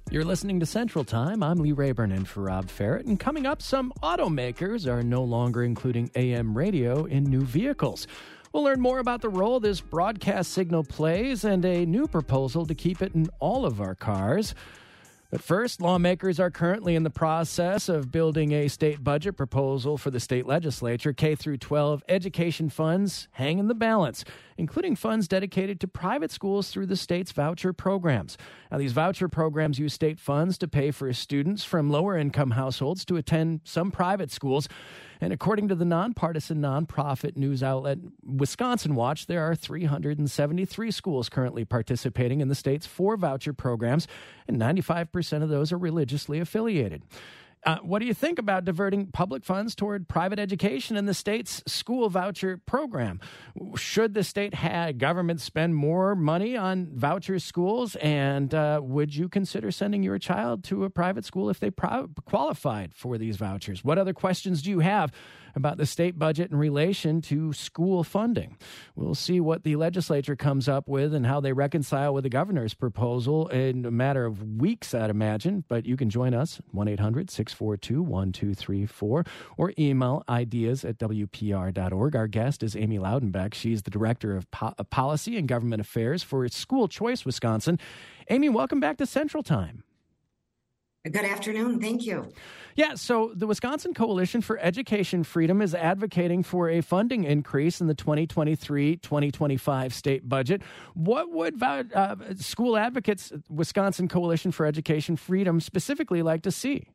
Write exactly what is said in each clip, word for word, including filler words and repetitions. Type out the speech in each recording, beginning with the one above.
You're listening to Central Time. I'm Lee Rayburn in for Rob Ferret. And coming up, some automakers are no longer including A M radio in new vehicles. We'll learn more about the role this broadcast signal plays and a new proposal to keep it in all of our cars. But first, lawmakers are currently in the process of building a state budget proposal for the state legislature. K through twelve education funds hang in the balance, including funds dedicated to private schools through the state's voucher programs. Now, these voucher programs use state funds to pay for students from lower-income households to attend some private schools. And according to the nonpartisan nonprofit news outlet Wisconsin Watch, there are three hundred seventy-three schools currently participating in the state's four voucher programs, and ninety-five percent of those are religiously affiliated. Uh, what do you think about diverting public funds toward private education in the state's school voucher program? Should the state have government spend more money on voucher schools? And uh, would you consider sending your child to a private school if they pro- qualified for these vouchers? What other questions do you have about the state budget in relation to school funding? We'll see what the legislature comes up with and how they reconcile with the governor's proposal in a matter of weeks, I'd imagine. But you can join us, one eight hundred six four two one two three four, or email ideas at w p r dot org. Our guest is Amy Loudenbeck. She's the Director of po- Policy and Government Affairs for School Choice Wisconsin. Amy, welcome back to Central Time. Good afternoon. Thank you. Yeah, so the Wisconsin Coalition for Education Freedom is advocating for a funding increase in the twenty twenty-three twenty twenty-five state budget. What would uh, school advocates, Wisconsin Coalition for Education Freedom, specifically like to see?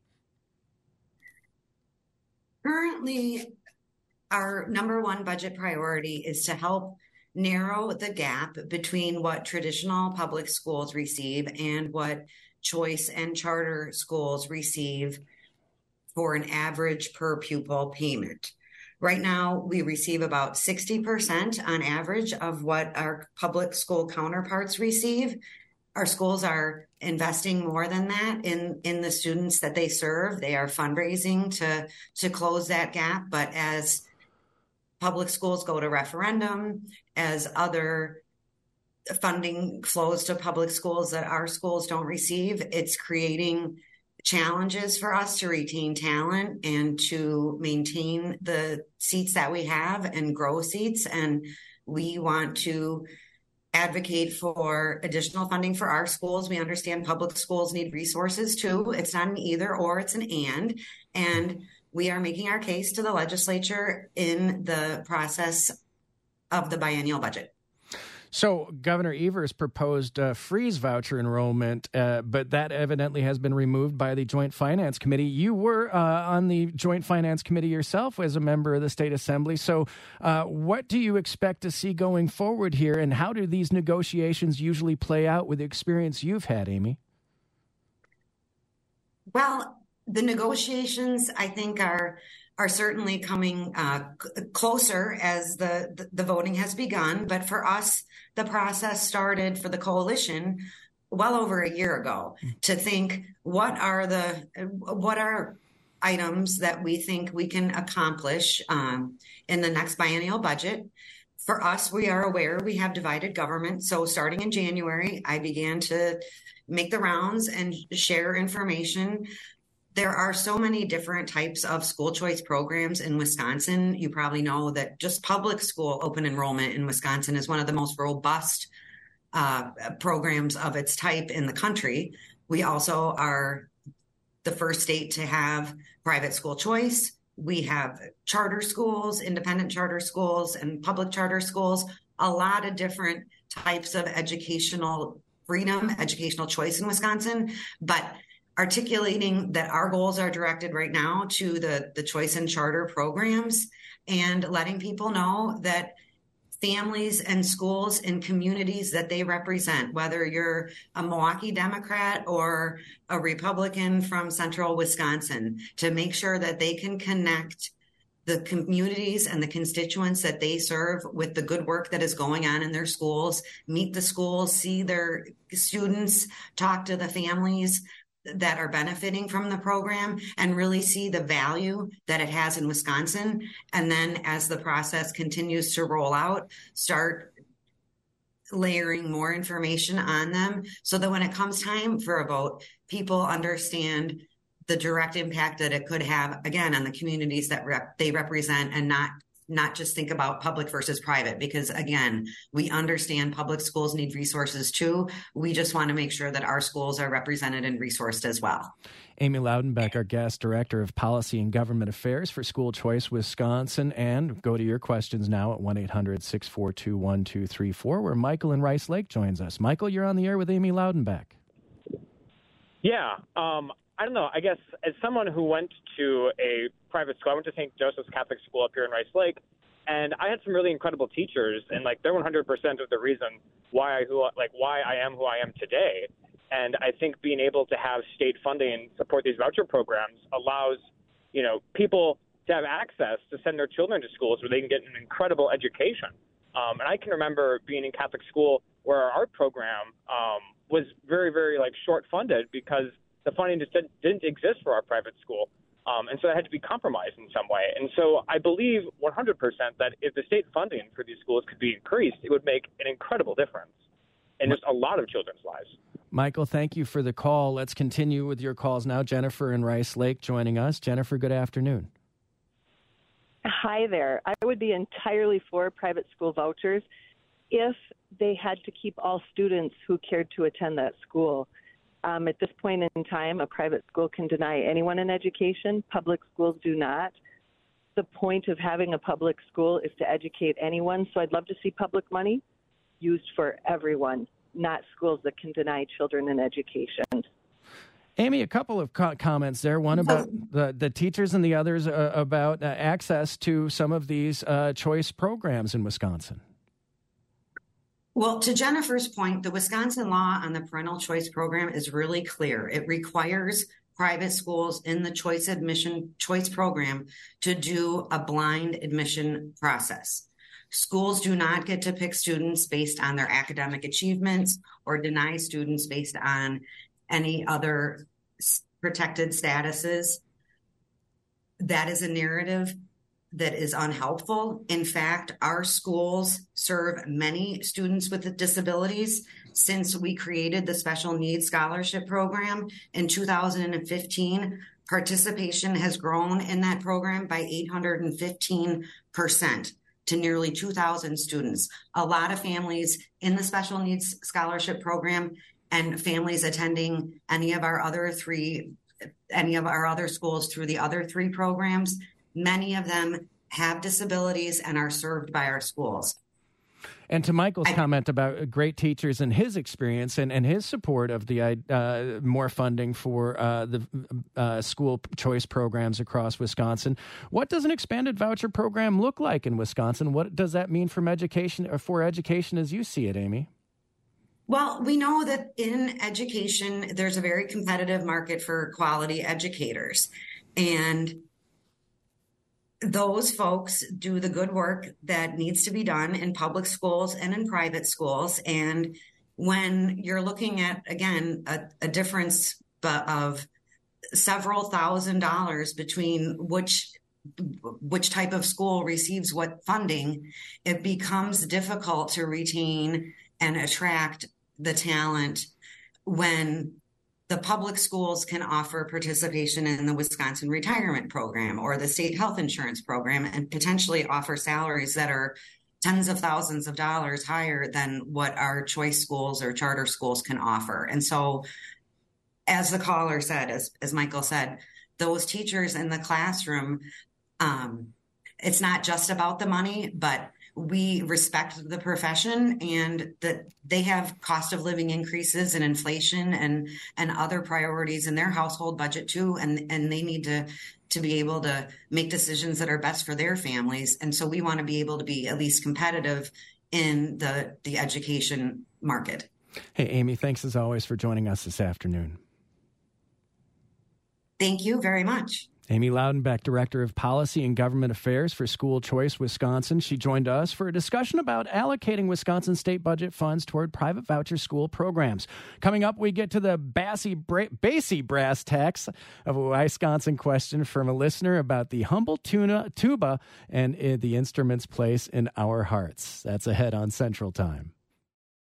Currently, our number one budget priority is to help narrow the gap between what traditional public schools receive and what choice and charter schools receive for an average per pupil payment. Right now, we receive about sixty percent on average of what our public school counterparts receive. Our schools are investing more than that in, in the students that they serve. They are fundraising to, to close that gap. But as public schools go to referendum, as other funding flows to public schools that our schools don't receive, it's creating challenges for us to retain talent and to maintain the seats that we have and grow seats. And we want to advocate for additional funding for our schools. We understand public schools need resources too. It's not an either or, it's an and. And we are making our case to the legislature in the process of the biennial budget. So Governor Evers proposed uh, freeze voucher enrollment, uh, but that evidently has been removed by the Joint Finance Committee. You were uh, on the Joint Finance Committee yourself as a member of the State Assembly. So uh, what do you expect to see going forward here, and how do these negotiations usually play out with the experience you've had, Amy? Well, the negotiations, I think, are are certainly coming uh, c- closer as the, the, the voting has begun. But for us, the process started for the coalition well over a year ago to think, what are the what are items that we think we can accomplish um, in the next biennial budget? For us, we are aware we have divided government. So starting in January, I began to make the rounds and share information. There are so many different types of school choice programs in Wisconsin. You probably know that just public school open enrollment in Wisconsin is one of the most robust uh, programs of its type in the country. We also are the first state to have private school choice. We have charter schools, independent charter schools, and public charter schools, a lot of different types of educational freedom, educational choice in Wisconsin. But articulating that our goals are directed right now to the, the choice and charter programs, and letting people know that families and schools and communities that they represent, whether you're a Milwaukee Democrat or a Republican from central Wisconsin, to make sure that they can connect the communities and the constituents that they serve with the good work that is going on in their schools, meet the schools, see their students, talk to the families that are benefiting from the program, and really see the value that it has in Wisconsin. And then as the process continues to roll out, start layering more information on them so that when it comes time for a vote, people understand the direct impact that it could have, again, on the communities that rep- they represent, and not not just think about public versus private, because again, we understand public schools need resources too. We just want to make sure that our schools are represented and resourced as well. Amy Loudenbeck, our guest director of policy and government affairs for School Choice Wisconsin. And go to your questions now at one eight hundred six four two one two three four, where Michael in Rice Lake joins us. Michael, you're on the air with Amy Loudenbeck. Yeah, um, I don't know. I guess as someone who went to a private school, I went to Saint Joseph's Catholic School up here in Rice Lake, and I had some really incredible teachers, and like they're one hundred percent of the reason why I who like why I am who I am today. And I think being able to have state funding support these voucher programs allows, you know, people to have access to send their children to schools where they can get an incredible education. Um, and I can remember being in Catholic school where our art program um, was very, very like short funded because the funding just didn't, didn't exist for our private school. Um, and so that had to be compromised in some way. And so I believe one hundred percent that if the state funding for these schools could be increased, it would make an incredible difference in just a lot of children's lives. Michael, thank you for the call. Let's continue with your calls now. Jennifer in Rice Lake joining us. Jennifer, good afternoon. Hi there. I would be entirely for private school vouchers if they had to keep all students who cared to attend that school. Um, at this point in time, a private school can deny anyone an education. Public schools do not. The point of having a public school is to educate anyone, so I'd love to see public money used for everyone, not schools that can deny children an education. Amy, a couple of co- comments there. One about the, the teachers and the others uh, about uh, access to some of these uh, choice programs in Wisconsin. Well, to Jennifer's point, the Wisconsin law on the parental choice program is really clear. It requires private schools in the choice admission choice program to do a blind admission process. Schools do not get to pick students based on their academic achievements or deny students based on any other protected statuses. That is a narrative that is unhelpful. In fact, our schools serve many students with disabilities. Since we created the Special Needs Scholarship Program in two thousand fifteen, participation has grown in that program by eight hundred fifteen percent. To nearly two thousand students. A lot of families in the Special Needs Scholarship Program and families attending any of our other three, any of our other schools through the other three programs, many of them have disabilities and are served by our schools. And to Michael's I, comment about great teachers and his experience and, and his support of the uh, more funding for uh, the uh, school choice programs across Wisconsin, what does an expanded voucher program look like in Wisconsin? What does that mean from education or for education as you see it, Amy? Well, we know that in education, there's a very competitive market for quality educators. And those folks do the good work that needs to be done in public schools and in private schools. And when you're looking at, again, a, a difference of several thousand dollars between which which type of school receives what funding, it becomes difficult to retain and attract the talent when the public schools can offer participation in the Wisconsin retirement program or the state health insurance program and potentially offer salaries that are tens of thousands of dollars higher than what our choice schools or charter schools can offer. And so, as the caller said, as, as Michael said, those teachers in the classroom, um, it's not just about the money, but we respect the profession and that they have cost of living increases and inflation and, and other priorities in their household budget too. And, and they need to, to be able to make decisions that are best for their families. And so we want to be able to be at least competitive in the, the education market. Hey, Amy, thanks as always for joining us this afternoon. Thank you very much. Amy Loudenbeck, Director of Policy and Government Affairs for School Choice Wisconsin. She joined us for a discussion about allocating Wisconsin state budget funds toward private voucher school programs. Coming up, we get to the bassy, bra- bassy brass tacks of a Wisconsin question from a listener about the humble tuna, tuba and uh, the instrument's place in our hearts. That's ahead on Central Time.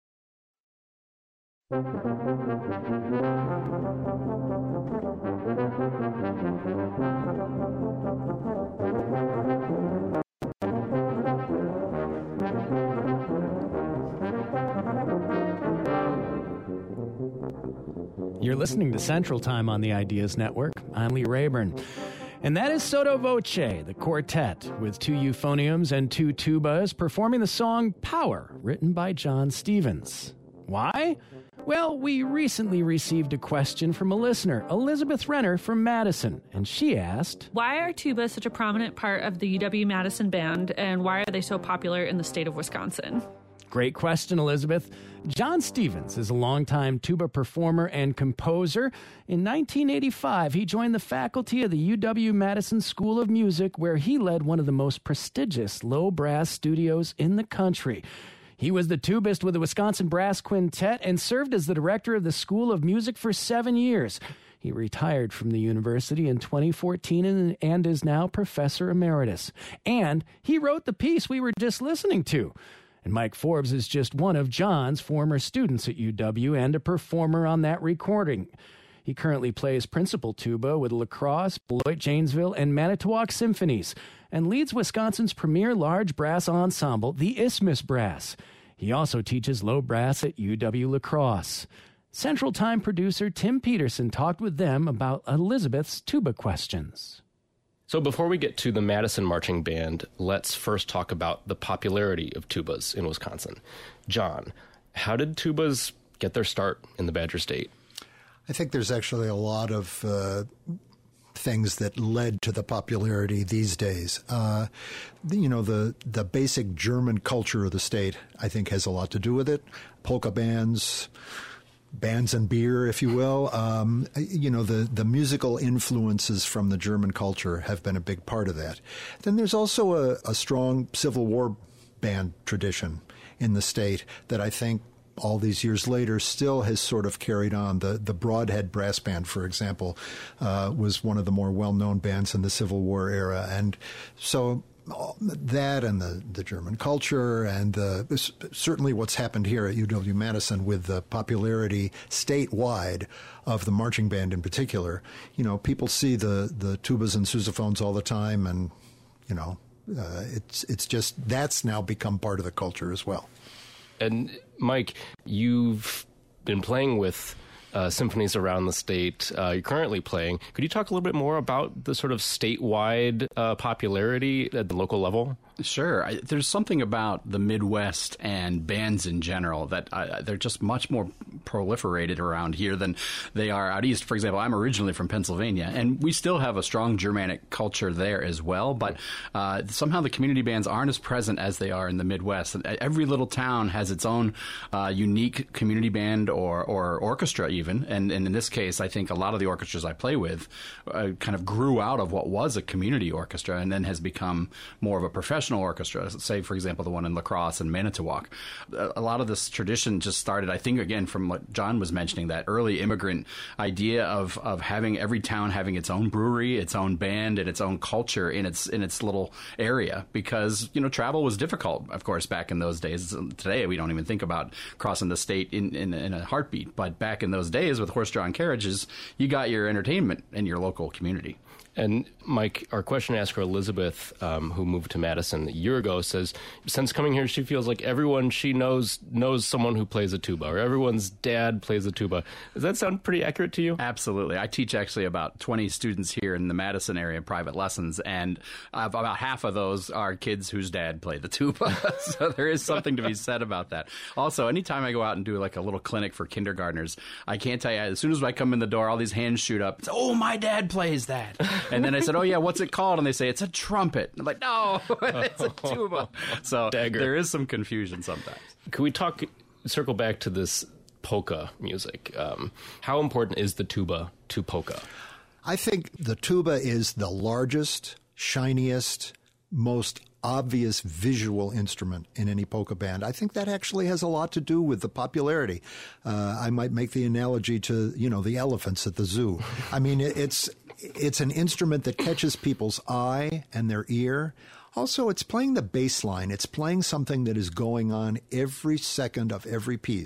You're listening to Central Time on the Ideas Network. I'm Lee Rayburn. And that is Sotto Voce, the quartet, with two euphoniums and two tubas, performing the song Power, written by John Stevens. Why? Well, we recently received a question from a listener, Elizabeth Renner from Madison, and she asked, why are tubas such a prominent part of the U W-Madison band, and why are they so popular in the state of Wisconsin? Great question, Elizabeth. John Stevens is a longtime tuba performer and composer. In nineteen eighty-five, he joined the faculty of the U W-Madison School of Music, where he led one of the most prestigious low brass studios in the country. He was the tubist with the Wisconsin Brass Quintet and served as the director of the School of Music for seven years. He retired from the university in twenty fourteen and, and is now professor emeritus. And he wrote the piece we were just listening to. And Mike Forbes is just one of John's former students at U W and a performer on that recording. He currently plays principal tuba with La Crosse, Beloit Janesville, and Manitowoc Symphonies, and leads Wisconsin's premier large brass ensemble, the Isthmus Brass. He also teaches low brass at U W La Crosse. Central Time producer Tim Peterson talked with them about Elizabeth's tuba questions. So before we get to the Madison Marching Band, let's first talk about the popularity of tubas in Wisconsin. John, how did tubas get their start in the Badger State? I think there's actually a lot of uh, things that led to the popularity these days. Uh, the, you know, the, the basic German culture of the state, I think, has a lot to do with it. Polka bands, bands and beer, if you will. Um, you know, the, the musical influences from the German culture have been a big part of that. Then there's also a, a strong Civil War band tradition in the state that I think all these years later still has sort of carried on. The the Broadhead Brass Band, for example, uh, was one of the more well-known bands in the Civil War era. And so that and the, the German culture and the, certainly what's happened here at U W-Madison with the popularity statewide of the marching band in particular. You know, people see the, the tubas and sousaphones all the time, and, you know, uh, it's it's just that's now become part of the culture as well. And Mike, you've been playing with Uh, symphonies around the state. Uh, you're currently playing. Could you talk a little bit more about the sort of statewide uh, popularity at the local level? Sure. I, there's something about the Midwest and bands in general that uh, they're just much more proliferated around here than they are out east. For example, I'm originally from Pennsylvania, and we still have a strong Germanic culture there as well, but uh, somehow the community bands aren't as present as they are in the Midwest. Every little town has its own uh, unique community band or, or orchestra even, and, and in this case, I think a lot of the orchestras I play with uh, kind of grew out of what was a community orchestra and then has become more of a professional orchestra, say, for example, the one in La Crosse and Manitowoc. A lot of this tradition just started, I think, again, from what John was mentioning, that early immigrant idea of, of having every town having its own brewery, its own band, and its own culture in its in its little area, because, you know, travel was difficult, of course, back in those days. Today, we don't even think about crossing the state in, in, in a heartbeat, but back in those days with horse-drawn carriages, you got your entertainment in your local community. And Mike, our question asker Elizabeth, um, who moved to Madison a year ago, says since coming here, she feels like everyone she knows knows someone who plays a tuba, or everyone's dad plays a tuba. Does that sound pretty accurate to you? Absolutely. I teach actually about twenty students here in the Madison area, private lessons, and about half of those are kids whose dad played the tuba. So there is something to be said about that. Also, anytime I go out and do like a little clinic for kindergartners, I can't tell you, as soon as I come in the door, all these hands shoot up. It's, oh, my dad plays that. And then I said, oh, yeah, what's it called? And they say, it's a trumpet. I'm like, no, it's a tuba. So Dagger. There is some confusion sometimes. Could we talk, circle back to this polka music? Um, how important is the tuba to polka? I think the tuba is the largest, shiniest, most obvious visual instrument in any polka band. I think that actually has a lot to do with the popularity. Uh, I might make the analogy to, you know, the elephants at the zoo. I mean, it's it's an instrument that catches people's eye and their ear. Also, it's playing the bass line. It's playing something that is going on every second of every piece.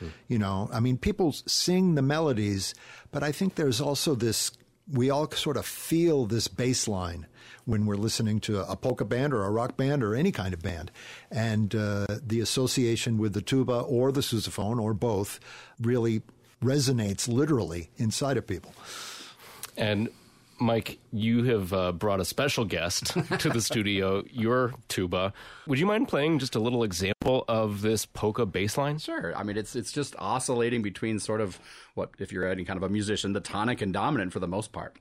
Mm. You know, I mean, people sing the melodies, but I think there's also this, we all sort of feel this bass line when we're listening to a polka band or a rock band or any kind of band. And uh, the association with the tuba or the sousaphone or both really resonates literally inside of people. And Mike, you have uh, brought a special guest to the studio, your tuba. Would you mind playing just a little example of this polka bass line? Sure. I mean, it's it's just oscillating between sort of what, if you're any kind of a musician, the tonic and dominant for the most part.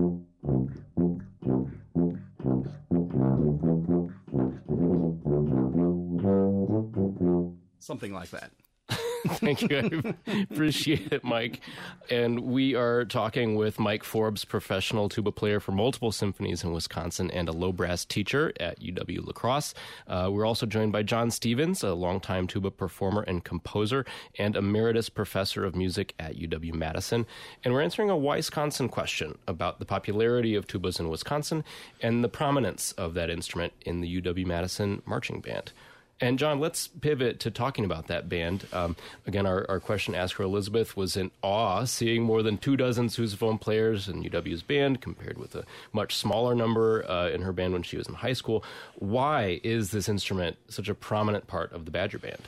Something like that. Thank you. I appreciate it, Mike. And we are talking with Mike Forbes, professional tuba player for multiple symphonies in Wisconsin and a low brass teacher at U W La Crosse. Uh, we're also joined by John Stevens, a longtime tuba performer and composer and emeritus professor of music at U W Madison. And we're answering a Wisconsin question about the popularity of tubas in Wisconsin and the prominence of that instrument in the U W Madison Marching Band. And, John, let's pivot to talking about that band. Um, again, our, our question asker Elizabeth was in awe seeing more than two dozen sousaphone players in U W's band compared with a much smaller number uh, in her band when she was in high school. Why is this instrument such a prominent part of the Badger Band?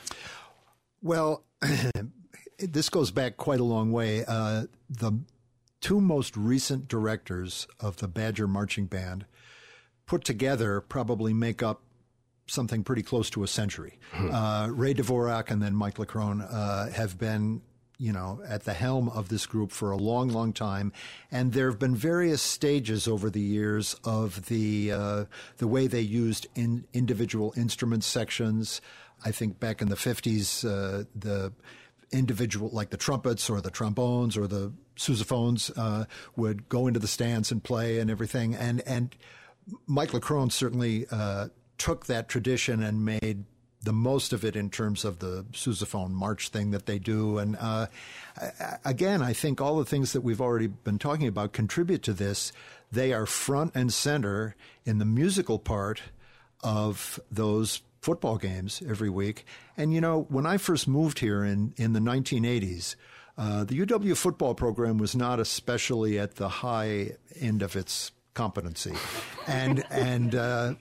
Well, this goes back quite a long way. Uh, the two most recent directors of the Badger Marching Band put together probably make up something pretty close to a century. Hmm. Uh, Ray Dvorak and then Mike Leckrone uh, have been, you know, at the helm of this group for a long, long time. And there have been various stages over the years of the uh, the way they used in individual instrument sections. I think back in the fifties, uh, the individual, like the trumpets or the trombones or the sousaphones uh, would go into the stands and play and everything. And, and Mike Leckrone certainly uh, took that tradition and made the most of it in terms of the sousaphone march thing that they do. And uh, again, I think all the things that we've already been talking about contribute to this. They are front and center in the musical part of those football games every week. And, you know, when I first moved here in, in the nineteen eighties, uh, the U W football program was not especially at the high end of its competency. And, and, uh,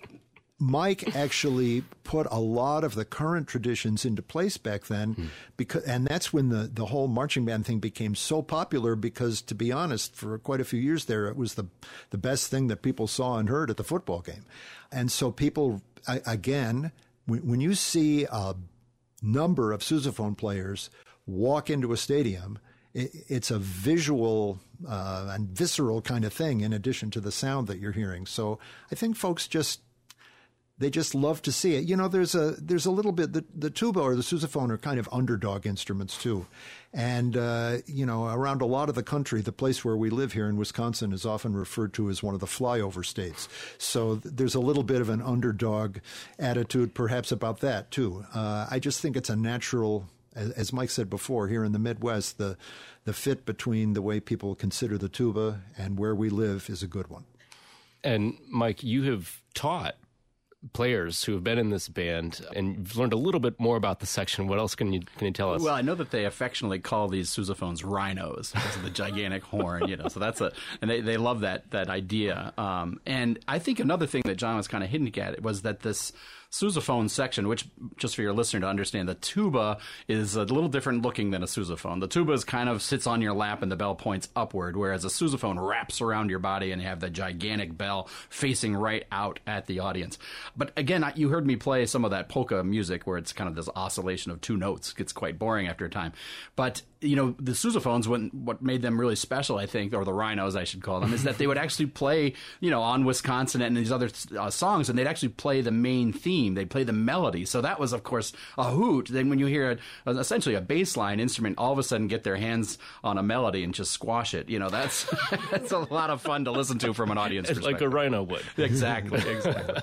Mike actually put a lot of the current traditions into place back then, mm. because, and that's when the, the whole marching band thing became so popular because, to be honest, for quite a few years there, it was the the best thing that people saw and heard at the football game. And so people, again, when, when you see a number of sousaphone players walk into a stadium, it, it's a visual uh, and visceral kind of thing in addition to the sound that you're hearing. So I think folks just They just love to see it. You know, there's a there's a little bit, the, the tuba or the sousaphone are kind of underdog instruments too. And, uh, you know, around a lot of the country, the place where we live here in Wisconsin is often referred to as one of the flyover states. So th- there's a little bit of an underdog attitude perhaps about that too. Uh, I just think it's a natural, as, as Mike said before, here in the Midwest, the the fit between the way people consider the tuba and where we live is a good one. And Mike, you have taught players who have been in this band, and you've learned a little bit more about the section. What else can you can you tell us? Well, I know that they affectionately call these sousaphones rhinos because of the gigantic horn, you know. So that's a, and they, they love that that idea. Um, and I think another thing that John was kind of hinting at was that this sousaphone section, which, just for your listener to understand, the tuba is a little different looking than a sousaphone. The tuba is kind of sits on your lap and the bell points upward, whereas a sousaphone wraps around your body and you have the gigantic bell facing right out at the audience. But again, you heard me play some of that polka music where it's kind of this oscillation of two notes. It gets quite boring after a time. But, you know, the sousaphones, when, what made them really special, I think, or the rhinos, I should call them, is that they would actually play, you know, on Wisconsin and these other uh, songs, and they'd actually play the main theme. They'd play the melody. So that was, of course, a hoot. Then when you hear a, essentially a bass line instrument all of a sudden get their hands on a melody and just squash it, you know, that's that's a lot of fun to listen to from an audience it's perspective. Like a rhino would. Exactly, exactly.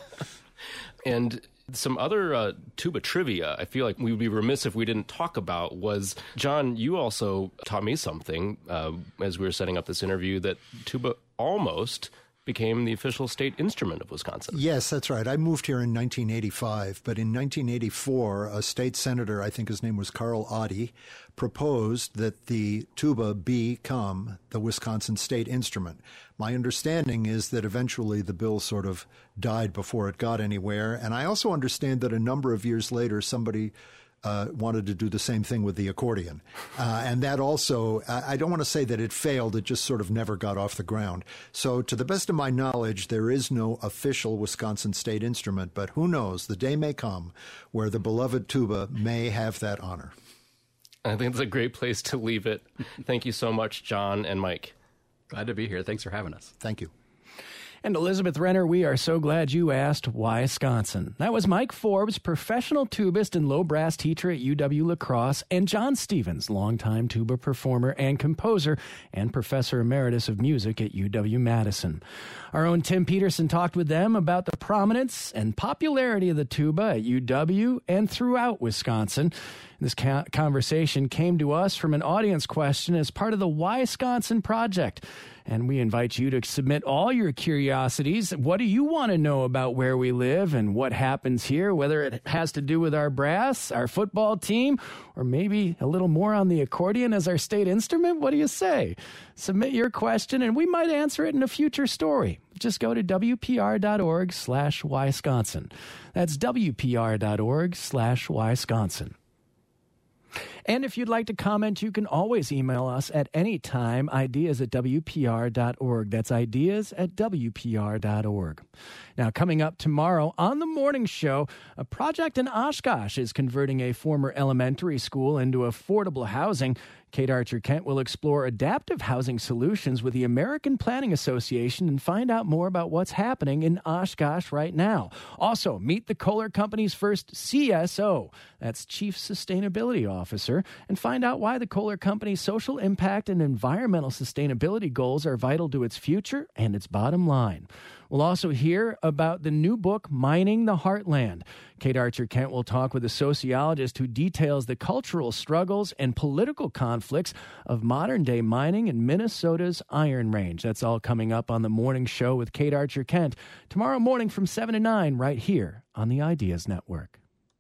And some other uh, tuba trivia I feel like we would be remiss if we didn't talk about was, John, you also taught me something uh, as we were setting up this interview, that tuba almost became the official state instrument of Wisconsin. Yes, that's right. I moved here in nineteen eighty-five, but in nineteen eighty-four, a state senator, I think his name was Carl Otte, proposed that the tuba become the Wisconsin state instrument. My understanding is that eventually the bill sort of died before it got anywhere, and I also understand that a number of years later somebody Uh, wanted to do the same thing with the accordion. Uh, and that also, I, I don't want to say that it failed, it just sort of never got off the ground. So to the best of my knowledge, there is no official Wisconsin state instrument, but who knows, the day may come where the beloved tuba may have that honor. I think it's a great place to leave it. Thank you so much, John and Mike. Glad to be here. Thanks for having us. Thank you. And Elizabeth Renner, we are so glad you asked why Wisconsin. That was Mike Forbes, professional tubist and low brass teacher at U W La Crosse, and John Stevens, longtime tuba performer and composer and professor emeritus of music at U W Madison. Our own Tim Peterson talked with them about the prominence and popularity of the tuba at U W and throughout Wisconsin. This ca- conversation came to us from an audience question as part of the Why Wisconsin project. And we invite you to submit all your curiosities. What do you want to know about where we live and what happens here, whether it has to do with our brass, our football team, or maybe a little more on the accordion as our state instrument? What do you say? Submit your question and we might answer it in a future story. Just go to W P R dot org slash Wisconsin. That's W P R dot org slash Wisconsin. And if you'd like to comment, you can always email us at any time, ideas at W P R dot org. That's ideas at W P R dot org. Now, coming up tomorrow on the morning show, a project in Oshkosh is converting a former elementary school into affordable housing. Kate Archer-Kent will explore adaptive housing solutions with the American Planning Association and find out more about what's happening in Oshkosh right now. Also, meet the Kohler Company's first C S O, that's Chief Sustainability Officer, and find out why the Kohler Company's social impact and environmental sustainability goals are vital to its future and its bottom line. We'll also hear about the new book, Mining the Heartland. Kate Archer-Kent will talk with a sociologist who details the cultural struggles and political conflicts of modern-day mining in Minnesota's Iron Range. That's all coming up on the morning show with Kate Archer-Kent tomorrow morning from seven to nine right here on the Ideas Network.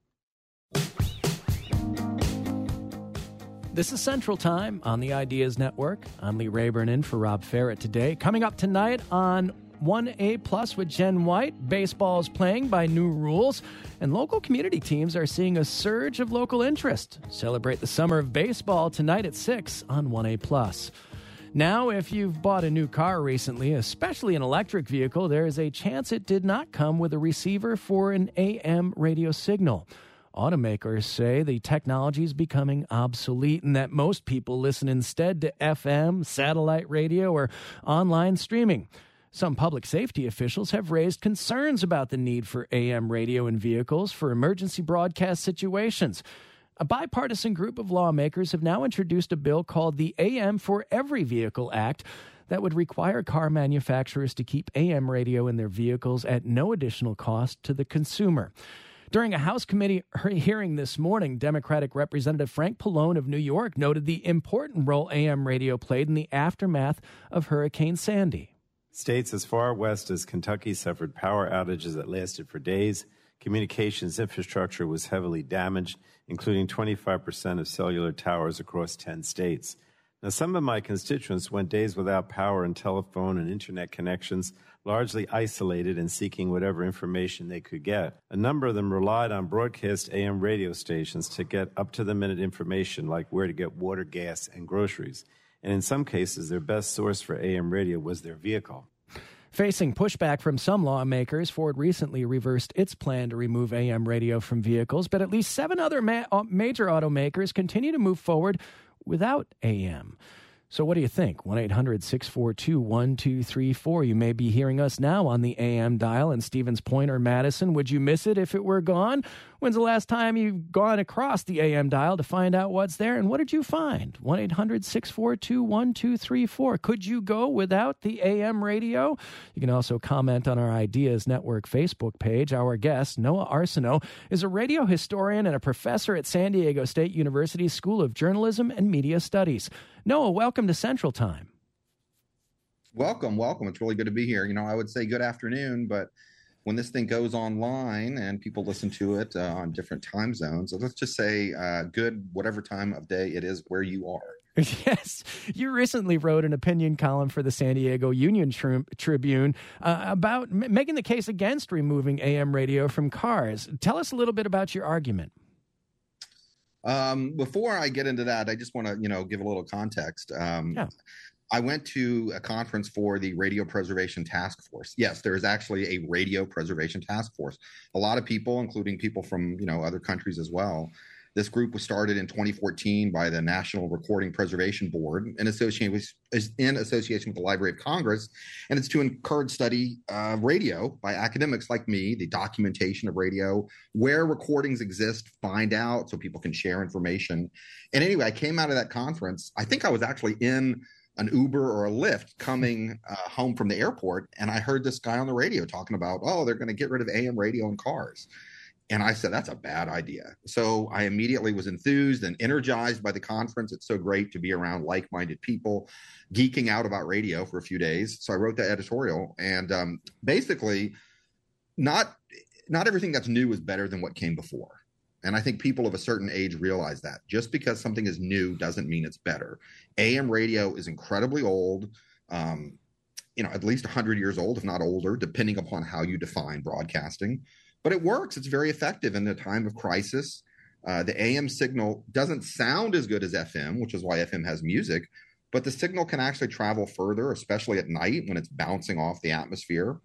This is Central Time on the Ideas Network. I'm Lee Rayburn in for Rob Ferrett today. Coming up tonight on one A Plus with Jen White, baseball is playing by new rules, and local community teams are seeing a surge of local interest. Celebrate the summer of baseball tonight at six on one A Plus. Now, if you've bought a new car recently, especially an electric vehicle, there is a chance it did not come with a receiver for an A M radio signal. Automakers say the technology is becoming obsolete and that most people listen instead to F M, satellite radio, or online streaming. Some public safety officials have raised concerns about the need for A M radio in vehicles for emergency broadcast situations. A bipartisan group of lawmakers have now introduced a bill called the A M for Every Vehicle Act that would require car manufacturers to keep A M radio in their vehicles at no additional cost to the consumer. During a House committee hearing this morning, Democratic Representative Frank Pallone of New York noted the important role A M radio played in the aftermath of Hurricane Sandy. States as far west as Kentucky suffered power outages that lasted for days. Communications infrastructure was heavily damaged, including twenty-five percent of cellular towers across ten states. Now, some of my constituents went days without power and telephone and internet connections, largely isolated and seeking whatever information they could get. A number of them relied on broadcast A M radio stations to get up-to-the-minute information like where to get water, gas, and groceries. And in some cases, their best source for A M radio was their vehicle. Facing pushback from some lawmakers, Ford recently reversed its plan to remove A M radio from vehicles, but at least seven other ma- major automakers continue to move forward without A M. So what do you think? one eight hundred six four two one two three four. You may be hearing us now on the A M dial in Stevens Point or Madison. Would you miss it if it were gone? When's the last time you've gone across the A M dial to find out what's there? And what did you find? one eight hundred six four two one two three four. Could you go without the A M radio? You can also comment on our Ideas Network Facebook page. Our guest, Noah Arsenault, is a radio historian and a professor at San Diego State University's School of Journalism and Media Studies. Noah, welcome to Central Time. Welcome, welcome. It's really good to be here. You know, I would say good afternoon, but when this thing goes online and people listen to it uh, on different time zones, let's just say uh, good whatever time of day it is where you are. Yes. You recently wrote an opinion column for the San Diego Union Tri- Tribune uh, about m- making the case against removing A M radio from cars. Tell us a little bit about your argument. Um, before I get into that, I just want to, you know, give a little context. Um, yeah. I went to a conference for the Radio Preservation Task Force. Yes, there is actually a Radio Preservation Task Force. A lot of people, including people from, you know, other countries as well. This group was started in twenty fourteen by the National Recording Preservation Board in association with, in association with the Library of Congress. And it's to encourage study of radio by academics like me, the documentation of radio, where recordings exist, find out so people can share information. And anyway, I came out of that conference. I think I was actually in an Uber or a Lyft coming uh, home from the airport. And I heard this guy on the radio talking about, oh, they're going to get rid of A M radio in cars. And I said, that's a bad idea. So I immediately was enthused and energized by the conference. It's so great to be around like-minded people geeking out about radio for a few days. So I wrote that editorial. And um, basically, not not everything that's new is better than what came before. And I think people of a certain age realize that. Just because something is new doesn't mean it's better. A M radio is incredibly old, um, you know, at least one hundred years old, if not older, depending upon how you define broadcasting. But it works. It's very effective in a time of crisis. Uh, the A M signal doesn't sound as good as F M, which is why F M has music, but the signal can actually travel further, especially at night when it's bouncing off the atmosphere.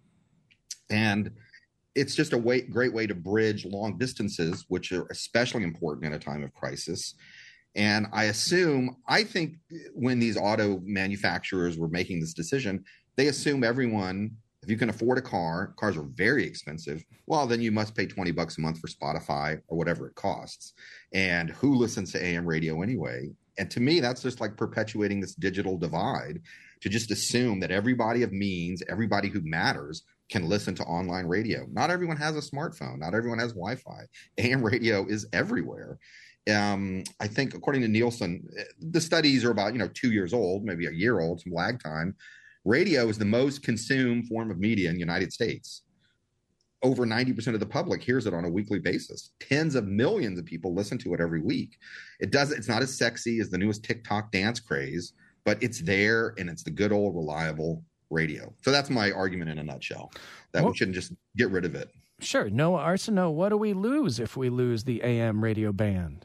And it's just a way, great way to bridge long distances, which are especially important in a time of crisis. And I assume, I think when these auto manufacturers were making this decision, they assume everyone, if you can afford a car, cars are very expensive. Well, then you must pay twenty bucks a month for Spotify or whatever it costs. And who listens to A M radio anyway? And to me, that's just like perpetuating this digital divide to just assume that everybody of means, everybody who matters can listen to online radio. Not everyone has a smartphone. Not everyone has Wi-Fi. A M radio is everywhere. Um, I think according to Nielsen, the studies are about, you know, two years old, maybe a year old, some lag time. Radio is the most consumed form of media in the United States. Over ninety percent of the public hears it on a weekly basis. Tens of millions of people listen to it every week. It does, it's not as sexy as the newest TikTok dance craze, but it's there and it's the good old reliable radio. So that's my argument in a nutshell, that well, we shouldn't just get rid of it. Sure. Noah Arsenault, what do we lose if we lose the A M radio band?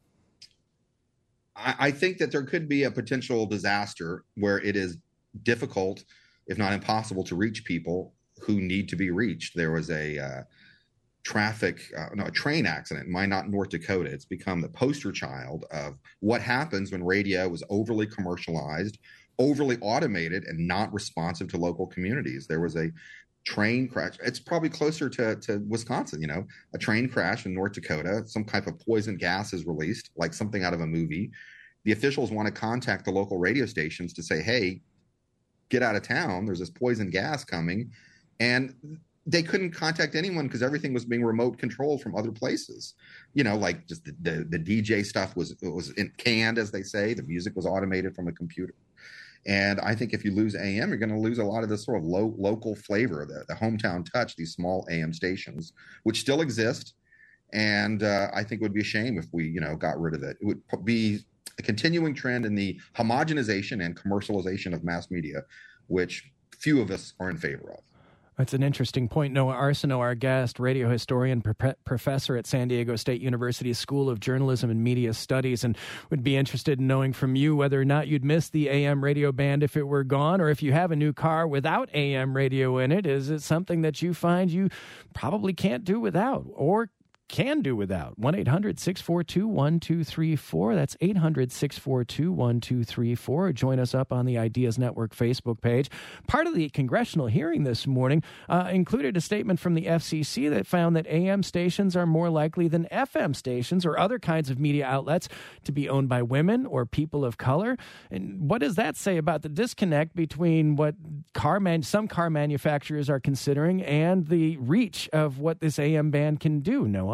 I, I think that there could be a potential disaster where it is difficult, if not impossible, to reach people who need to be reached. There was a uh, traffic, uh, no, a train accident in Minot, North Dakota. It's become the poster child of what happens when radio is overly commercialized, overly automated, and not responsive to local communities. There was a train crash. It's probably closer to, to Wisconsin, you know, a train crash in North Dakota. Some type of poison gas is released, like something out of a movie. The officials want to contact the local radio stations to say, hey, get out of town. There's this poison gas coming. And they couldn't contact anyone because everything was being remote controlled from other places. You know, like just the, the, the D J stuff was, was in, canned, as they say. The music was automated from a computer. And I think if you lose A M, you're going to lose a lot of this sort of low, local flavor, the, the hometown touch, these small A M stations, which still exist. And uh, I think it would be a shame if we, you know, got rid of it. It would be a continuing trend in the homogenization and commercialization of mass media, which few of us are in favor of. That's an interesting point. Noah Arsenault, our guest, radio historian, pro- professor at San Diego State University School of Journalism and Media Studies, and would be interested in knowing from you whether or not you'd miss the A M radio band if it were gone, or if you have a new car without A M radio in it. Is it something that you find you probably can't do without, or can do without? one eight hundred six four two one two three four. That's eight hundred six four two one two three four. Join us up on the Ideas Network Facebook page. Part of the congressional hearing this morning uh, included a statement from the F C C that found that A M stations are more likely than F M stations or other kinds of media outlets to be owned by women or people of color. And what does that say about the disconnect between what car man- some car manufacturers are considering and the reach of what this A M band can do, Noah?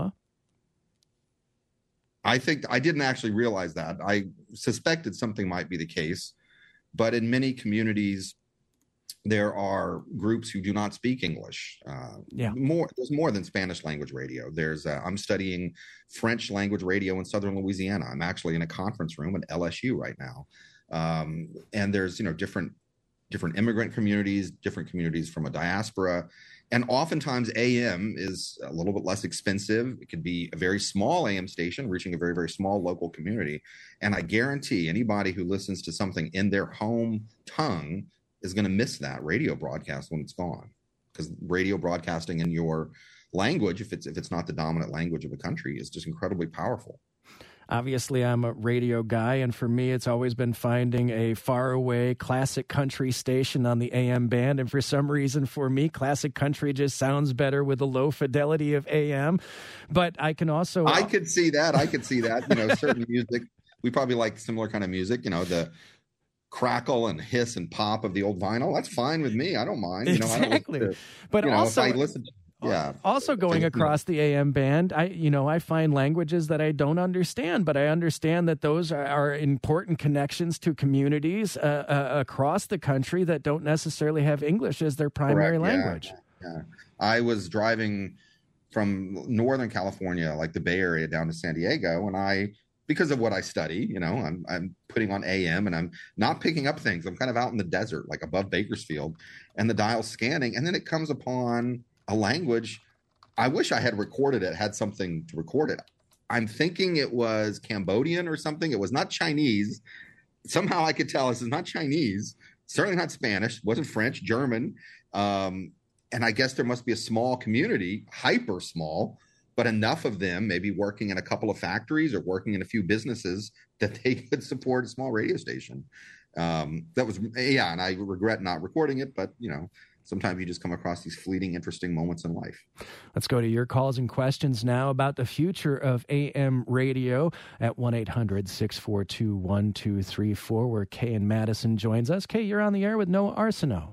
I think I didn't actually realize that. I suspected something might be the case, but in many communities, there are groups who do not speak English. Uh, yeah. More, there's more than Spanish language radio. There's, uh, I'm studying French language radio in Southern Louisiana. I'm actually in a conference room at L S U right now. Um, and there's, you know, different, different immigrant communities, different communities from a diaspora. And oftentimes A M is a little bit less expensive. It could be a very small A M station reaching a very, very small local community. And I guarantee anybody who listens to something in their home tongue is going to miss that radio broadcast when it's gone, because radio broadcasting in your language, if it's if it's not the dominant language of the country, is just incredibly powerful. Obviously, I'm a radio guy, and for me, it's always been finding a faraway classic country station on the A M band. And for some reason, for me, classic country just sounds better with the low fidelity of A M. But I can also... I could see that. I could see that. You know, certain music, we probably like similar kind of music, you know, the crackle and hiss and pop of the old vinyl. That's fine with me. I don't mind. You know, exactly. I don't to, but you know, also, if I listen to, yeah. Also going across the A M band, I you know I find languages that I don't understand, but I understand that those are, are important connections to communities uh, uh, across the country that don't necessarily have English as their primary Correct. language. Yeah. yeah. I was driving from Northern California, like the Bay Area, down to San Diego, and I, because of what I study, you know, I'm I'm putting on A M and I'm not picking up things. I'm kind of out in the desert, like above Bakersfield, and the dial's scanning, and then it comes upon a language. I wish I had recorded it, had something to record it. I'm thinking it was Cambodian or something. It was not Chinese. Somehow I could tell this is not Chinese, certainly not Spanish, wasn't French, German. Um, and I guess there must be a small community, hyper small, but enough of them maybe working in a couple of factories or working in a few businesses that they could support a small radio station. Um, that was, yeah, and I regret not recording it, but, you know, sometimes you just come across these fleeting, interesting moments in life. Let's go to your calls and questions now about the future of A M radio at one eight hundred six four two one two three four, where Kay in Madison joins us. Kay, you're on the air with Noah Arsenault.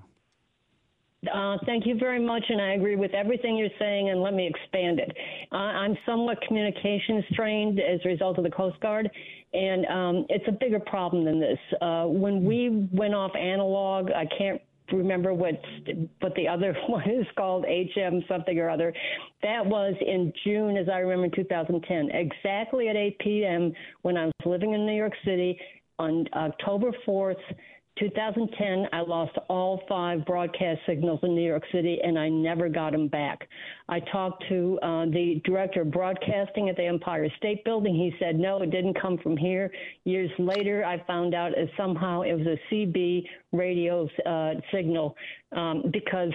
Uh, thank you very much, and I agree with everything you're saying, and let me expand it. Uh, I'm somewhat communications trained as a result of the Coast Guard, and um, it's a bigger problem than this. Uh, when we went off analog, I can't remember what what the other one is called, H M something or other. That was in June, as I remember, in two thousand ten, exactly at eight p.m. when I was living in New York City on October fourth, two thousand ten, I lost all five broadcast signals in New York City, and I never got them back. I talked to uh, the director of broadcasting at the Empire State Building. He said, no, it didn't come from here. Years later, I found out as somehow it was a C B radio uh, signal um, because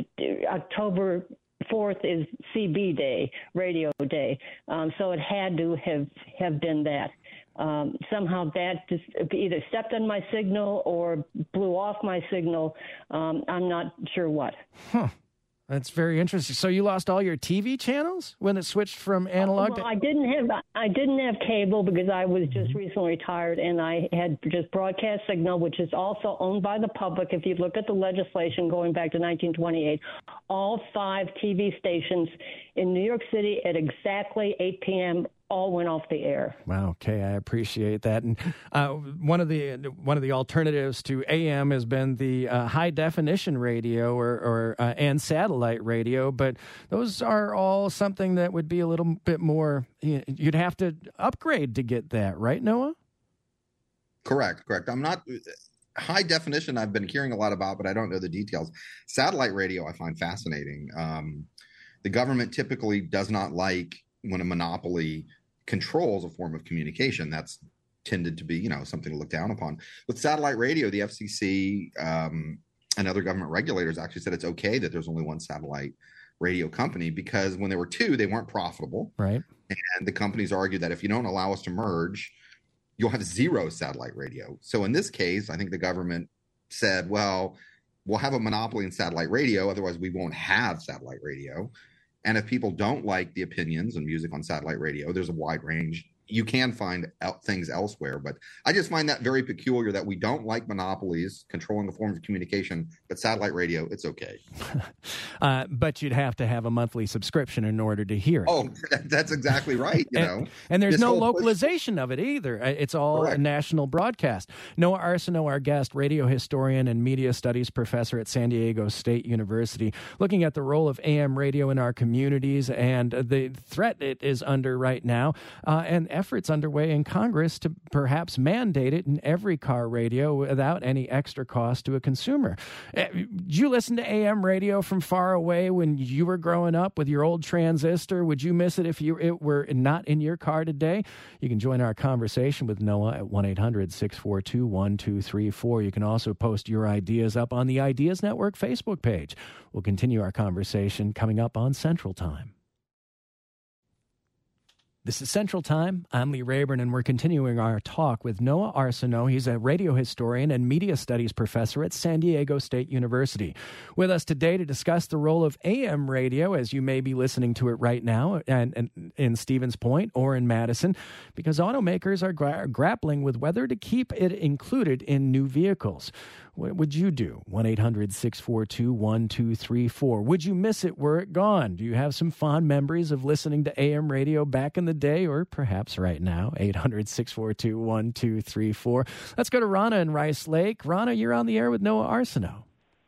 October fourth is C B day, radio day. Um, so it had to have, have been that. Um, somehow that just either stepped on my signal or blew off my signal. Um, I'm not sure what. Huh. That's very interesting. So you lost all your T V channels when it switched from analog? Well, to- I didn't have I didn't have cable because I was just recently retired, and I had just broadcast signal, which is also owned by the public. If you look at the legislation going back to nineteen twenty-eight, all five T V stations in New York City at exactly eight p.m. all went off the air. Wow, okay, I appreciate that. And uh, one of the one of the alternatives to A M has been the uh, high definition radio or, or uh, and satellite radio, but those are all something that would be a little bit more. You'd have to upgrade to get that, right, Noah? Correct, correct. I'm not high definition. I've been hearing a lot about, but I don't know the details. Satellite radio, I find fascinating. Um, the government typically does not like when a monopoly controls a form of communication. That's tended to be, you know, something to look down upon. With satellite radio, the F C C um, and other government regulators actually said it's okay that there's only one satellite radio company, because when there were two, they weren't profitable. Right. And the companies argued that if you don't allow us to merge, you'll have zero satellite radio. So in this case, I think the government said, well, we'll have a monopoly in satellite radio. Otherwise, we won't have satellite radio. And if people don't like the opinions and music on satellite radio, there's a wide range you can find out things elsewhere. But I just find that very peculiar that we don't like monopolies controlling the form of communication, but satellite radio, it's okay. uh, but you'd have to have a monthly subscription in order to hear it. Oh, that's exactly right. You and, know, and there's this no whole localization push- of it either. It's all Correct. a national broadcast. Noah Arsenault, our guest, radio historian and media studies professor at San Diego State University, looking at the role of A M radio in our communities and the threat it is under right now, uh, and efforts underway in Congress to perhaps mandate it in every car radio without any extra cost to a consumer. Uh, did you listen to A M radio from far away when you were growing up with your old transistor? Would you miss it if you it were not in your car today? You can join our conversation with Noah at one eight hundred six four two one two three four. You can also post your ideas up on the Ideas Network Facebook page. We'll continue our conversation coming up on Central Time. This is Central Time. I'm Lee Rayburn, and we're continuing our talk with Noah Arsenault. He's a radio historian and media studies professor at San Diego State University. With us today to discuss the role of A M radio, as you may be listening to it right now, and, and in Stevens Point or in Madison, because automakers are gra- grappling with whether to keep it included in new vehicles. What would you do? one eight hundred six four two one two three four. Would you miss it were it gone? Do you have some fond memories of listening to A M radio back in the day, or perhaps right now? eight hundred six four two one two three four. Let's go to Rana in Rice Lake. Rana, you're on the air with Noah Arsenault.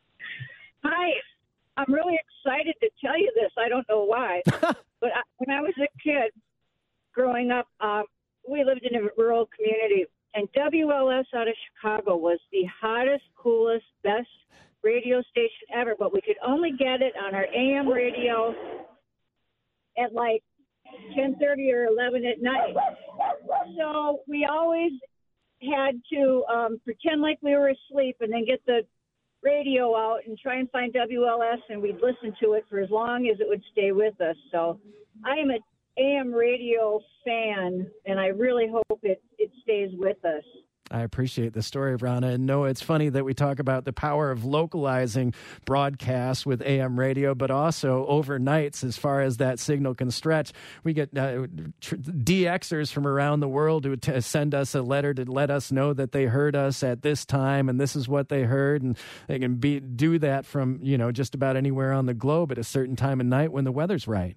Hi. I'm really excited to tell you this. I don't know why. but I, when I was a kid growing up, uh, we lived in a rural community. And W L S out of Chicago was the hottest, coolest, best radio station ever. But we could only get it on our A M radio at like ten thirty or eleven at night. So we always had to um, pretend like we were asleep and then get the radio out and try and find W L S, and we'd listen to it for as long as it would stay with us. So I am a A M radio fan, and I really hope it, it stays with us. I appreciate the story, Rana. And no, it's funny that we talk about the power of localizing broadcasts with A M radio, but also overnights, as far as that signal can stretch. We get uh, tr- D Xers from around the world who t- send us a letter to let us know that they heard us at this time, and this is what they heard. And they can be do that from, you know, just about anywhere on the globe at a certain time of night when the weather's right.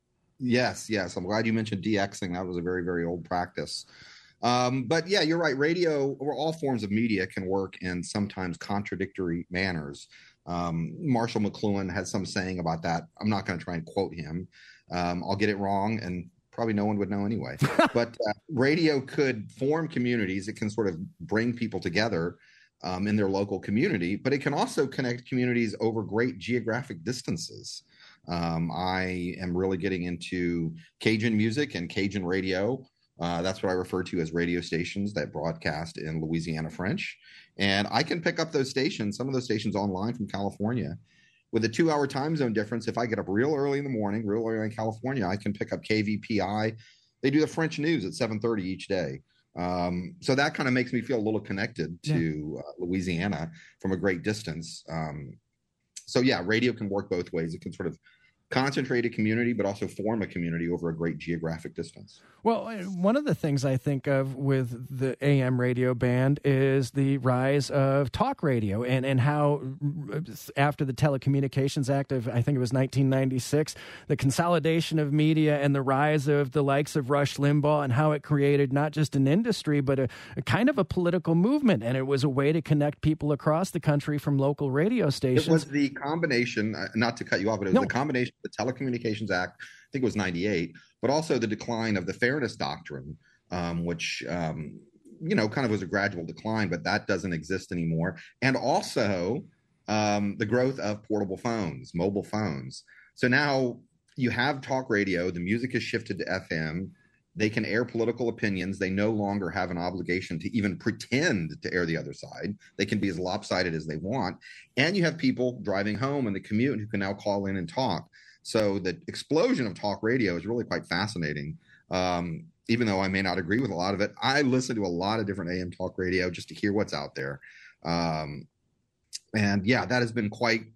Yes, yes. I'm glad you mentioned DXing. That was a very, very old practice. Um, but yeah, you're right. Radio, or all forms of media, can work in sometimes contradictory manners. Um, Marshall McLuhan had some saying about that. I'm not going to try and quote him. Um, I'll get it wrong, and probably no one would know anyway. But uh, radio could form communities. It can sort of bring people together um, in their local community, but it can also connect communities over great geographic distances. Um, I am really getting into Cajun music and Cajun radio. Uh, that's what I refer to as radio stations that broadcast in Louisiana French. And I can pick up those stations, some of those stations online from California. With a two-hour time zone difference, if I get up real early in the morning, real early in California, I can pick up K V P I. They do the French news at seven thirty each day. Um, so that kind of makes me feel a little connected to uh, Louisiana from a great distance. Um, so, yeah, radio can work both ways. It can sort of concentrate a community, but also form a community over a great geographic distance. Well, one of the things I think of with the A M radio band is the rise of talk radio, and, and how after the Telecommunications Act of, I think it was nineteen ninety-six, the consolidation of media and the rise of the likes of Rush Limbaugh, and how it created not just an industry, but a, a kind of a political movement. And it was a way to connect people across the country from local radio stations. It was the combination, not to cut you off, but it was no. the combination of the Telecommunications Act, I think it was ninety-eight, but also the decline of the Fairness Doctrine, um, which, um, you know, kind of was a gradual decline, but that doesn't exist anymore. And also um, the growth of portable phones, mobile phones. So now you have talk radio, the music has shifted to F M. They can air political opinions. They no longer have an obligation to even pretend to air the other side. They can be as lopsided as they want. And you have people driving home in the commute who can now call in and talk. So the explosion of talk radio is really quite fascinating. Um, even though I may not agree with a lot of it, I listen to a lot of different A M talk radio just to hear what's out there. Um, and yeah, that has been quite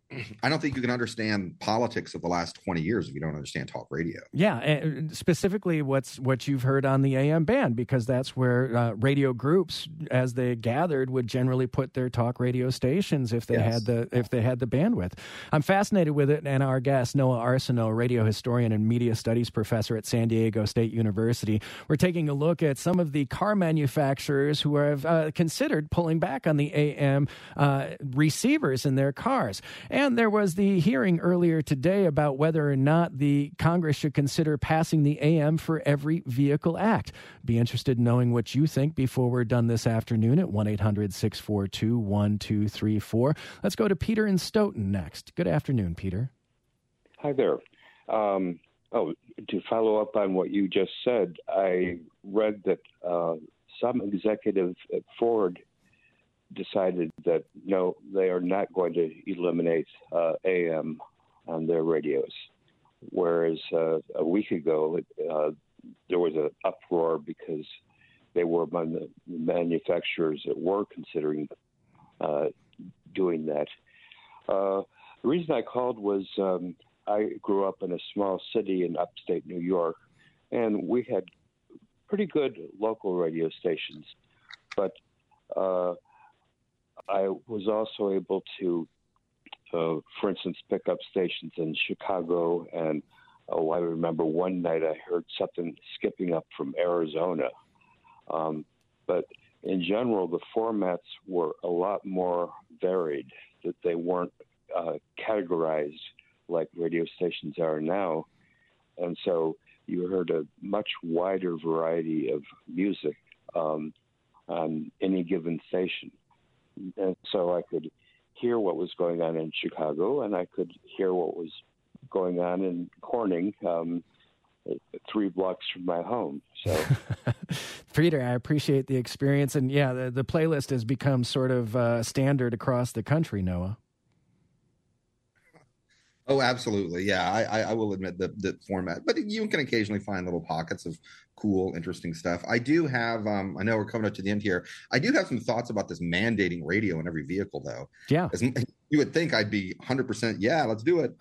I don't think you can understand politics of the last twenty years if you don't understand talk radio. Yeah, and specifically what's what you've heard on the A M band, because that's where uh, radio groups, as they gathered, would generally put their talk radio stations if they Yes. had the if they had the bandwidth. I'm fascinated with it, and our guest Noah Arsenault, radio historian and media studies professor at San Diego State University. We're taking a look at some of the car manufacturers who have uh, considered pulling back on the A M uh, receivers in their cars. And there was the hearing earlier today about whether or not the Congress should consider passing the A M for Every Vehicle Act. Be interested in knowing what you think before we're done this afternoon at one eight hundred six four two one two three four. Let's go to Peter in Stoughton next. Good afternoon, Peter. Hi there. Um, oh, to follow up on what you just said, I read that uh, some executive at Ford decided that no, they are not going to eliminate uh, A M on their radios. Whereas uh, a week ago, uh, there was an uproar because they were among the manufacturers that were considering uh, doing that. Uh, the reason I called was um, I grew up in a small city in upstate New York, and we had pretty good local radio stations, but uh, I was also able to, uh, for instance, pick up stations in Chicago, and oh, I remember one night I heard something skipping up from Arizona. Um, but in general, the formats were a lot more varied, that they weren't uh, categorized like radio stations are now. And so you heard a much wider variety of music um, on any given station. And so I could hear what was going on in Chicago, and I could hear what was going on in Corning, um, three blocks from my home. So, Peter, I appreciate the experience. And yeah, the, the playlist has become sort of uh, standard across the country, Noah. Oh, absolutely. Yeah, I, I will admit the, the format, but you can occasionally find little pockets of cool, interesting stuff. I do have, um, I know we're coming up to the end here. I do have some thoughts about this mandating radio in every vehicle, though. Yeah. As, you would think I'd be one hundred percent, yeah, let's do it.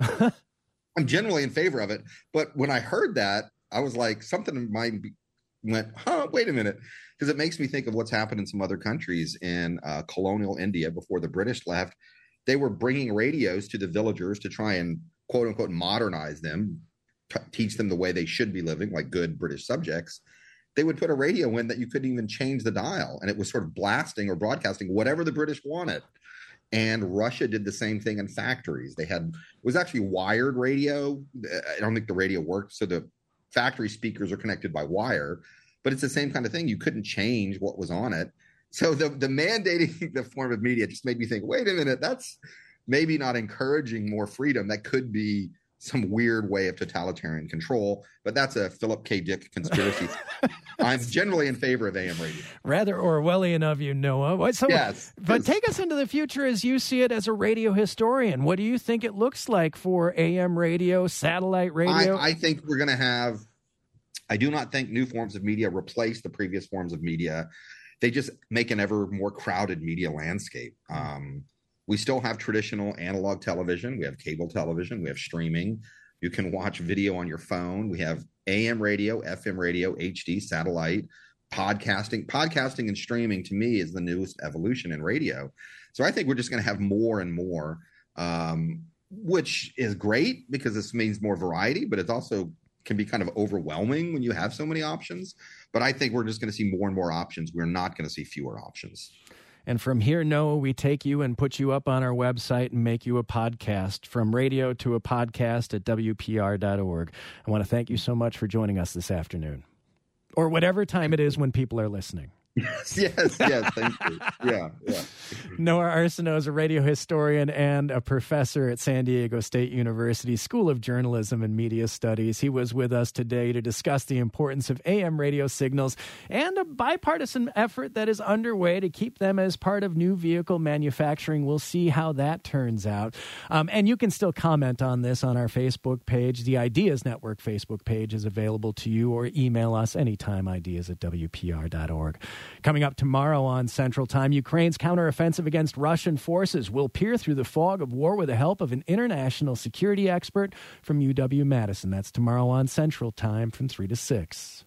I'm generally in favor of it. But when I heard that, I was like, something in my went, huh, wait a minute. Because it makes me think of what's happened in some other countries in uh, colonial India before the British left. They were bringing radios to the villagers to try and, quote unquote, modernize them, t- teach them the way they should be living, like good British subjects. They would put a radio in that you couldn't even change the dial, and it was sort of blasting or broadcasting whatever the British wanted. And Russia did the same thing in factories. They had, it was actually wired radio. I don't think the radio worked. So the factory speakers are connected by wire, but it's the same kind of thing. You couldn't change what was on it. So the, the mandating the form of media just made me think, wait a minute, that's maybe not encouraging more freedom. That could be some weird way of totalitarian control, but that's a Philip K. Dick conspiracy. I'm generally in favor of A M radio. Rather Orwellian of you, Noah. So, yes. But take us into the future as you see it as a radio historian. What do you think it looks like for A M radio, satellite radio? I, I think we're going to have, I do not think new forms of media replace the previous forms of media. They just make an ever more crowded media landscape. Um, we still have traditional analog television. We have cable television. We have streaming. You can watch video on your phone. We have A M radio, F M radio, H D, satellite, podcasting. Podcasting and streaming, to me, is the newest evolution in radio. So I think we're just going to have more and more, um, which is great because this means more variety, but it's also can be kind of overwhelming when you have so many options. But I think we're just going to see more and more options. We're not going to see fewer options. And from here, Noah, we take you and put you up on our website and make you a podcast, from radio to a podcast at W P R dot org. I want to thank you so much for joining us this afternoon, or whatever time it is when people are listening. Yes, yes, yes. Thank you. Yeah, yeah. Noah Arsenault is a radio historian and a professor at San Diego State University School of Journalism and Media Studies. He was with us today to discuss the importance of A M radio signals and a bipartisan effort that is underway to keep them as part of new vehicle manufacturing. We'll see how that turns out. Um, and you can still comment on this on our Facebook page. The Ideas Network Facebook page is available to you, or email us anytime, ideas at W P R dot org. Coming up tomorrow on Central Time, Ukraine's counteroffensive against Russian forces will peer through the fog of war with the help of an international security expert from U W Madison. That's tomorrow on Central Time from three to six.